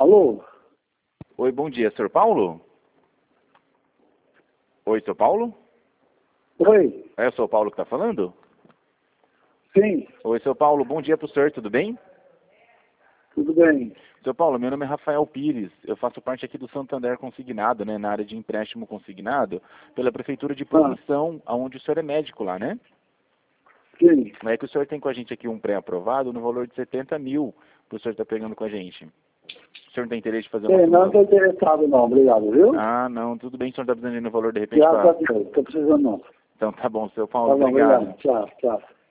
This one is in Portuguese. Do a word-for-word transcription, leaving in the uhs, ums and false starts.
Alô? Oi, bom dia, senhor Paulo? Oi, senhor Paulo? Oi? É o senhor Paulo que está falando? Sim, Oi, senhor Paulo, bom dia para o senhor, tudo bem? tudo bem. Senhor Paulo, meu nome é Rafael Pires, eu faço parte aqui do Santander Consignado, né, na área de empréstimo consignado, pela Prefeitura de Ah, Promissão, onde o senhor é médico lá, né? sim. É que o senhor tem com a gente aqui um pré-aprovado no valor de setenta mil, que o senhor está pegando com a gente. O senhor não tem interesse de fazer uma Sim, não segunda... estou interessado não, obrigado, viu? Ah, não, tudo bem, o senhor está precisando de no valor de repente Graças a para... Deus, estou precisando não. Então tá bom, senhor Tá Paulo, bom, obrigado. obrigado. Tchau, tchau.